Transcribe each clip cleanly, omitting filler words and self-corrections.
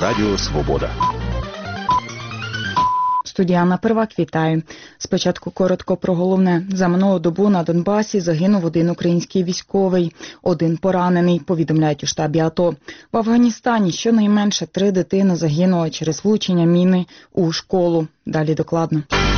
Радіо Свобода. Студія Анна Первак, вітаю. Спочатку коротко про головне. За минулу добу на Донбасі загинув один український військовий, один поранений, повідомляють у штабі АТО. В Афганістані щонайменше 3 дитини загинули через влучення міни у школу. Далі докладно.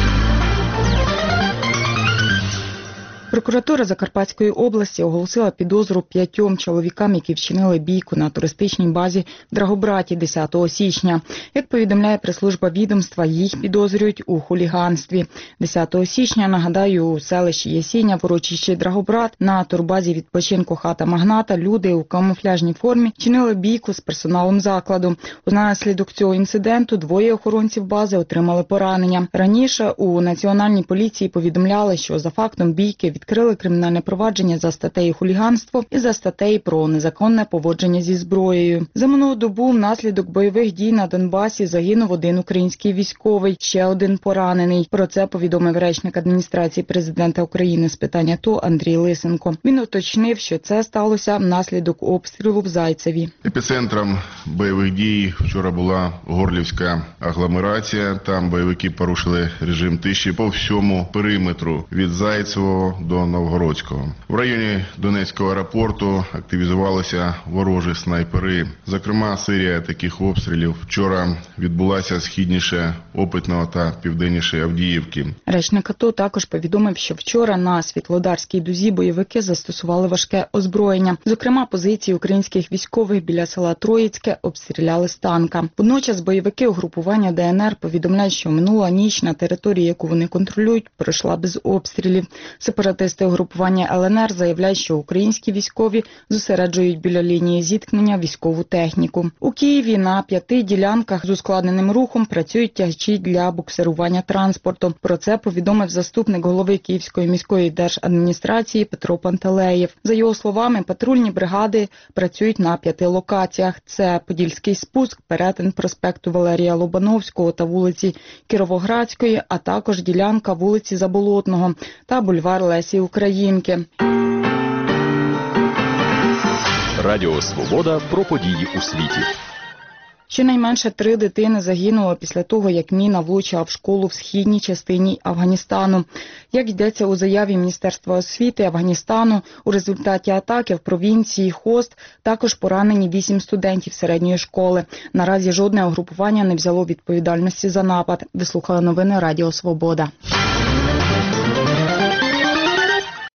Прокуратура Закарпатської області оголосила підозру 5 чоловікам, які вчинили бійку на туристичній базі в Драгобраті 10 січня. Як повідомляє прес-служба відомства, їх підозрюють у хуліганстві. 10 січня, нагадаю, у селищі Ясіня в урочищі Драгобрат на турбазі відпочинку «Хата Магната» люди у камуфляжній формі вчинили бійку з персоналом закладу. Унаслідок цього інциденту 2 охоронців бази отримали поранення. Раніше у Національній поліції повідомляли, що за фактом бійки відкрили кримінальне провадження за статтею «Хуліганство» і за статтею про незаконне поводження зі зброєю. За минулу добу внаслідок бойових дій на Донбасі загинув один український військовий, ще один поранений. Про це повідомив речник адміністрації президента України з питань АТО Андрій Лисенко. Він уточнив, що це сталося внаслідок обстрілу в Зайцеві. Епіцентром бойових дій вчора була Горлівська агломерація. Там бойовики порушили режим тиші по всьому периметру від Зайцевого до Новгородського. В районі Донецького аеропорту активізувалися ворожі снайпери. Зокрема, серія таких обстрілів вчора відбулася східніше Опитного та південніше Авдіївки. Речник АТО також повідомив, що вчора на Світлодарській дузі бойовики застосували важке озброєння. Зокрема, позиції українських військових біля села Троїцьке обстріляли з танка. Водночас бойовики угрупування ДНР повідомляють, що минула ніч на території, яку вони контролюють, пройшла без обстрілів. Сепаратисти угрупування ЛНР заявляють, що українські військові зосереджують біля лінії зіткнення військову техніку. У Києві на 5 ділянках з ускладненим рухом працюють тягачі для буксирування транспорту. Про це повідомив заступник голови Київської міської держадміністрації Петро Пантелеєв. За його словами, патрульні бригади працюють на 5 локаціях. Це Подільський спуск, перетин проспекту Валерія Лобановського та вулиці Кіровоградської, а також ділянка вулиці Заболотного та бульвар Лесі Українки. Радіо Свобода про події у світі. Щонайменше 3 дитини загинули після того, як міна влучила в школу в східній частині Афганістану. Як йдеться у заяві Міністерства освіти Афганістану, у результаті атаки в провінції Хост також поранені 8 студентів середньої школи. Наразі жодне угрупування не взяло відповідальності за напад. Ви слухали новини Радіо Свобода.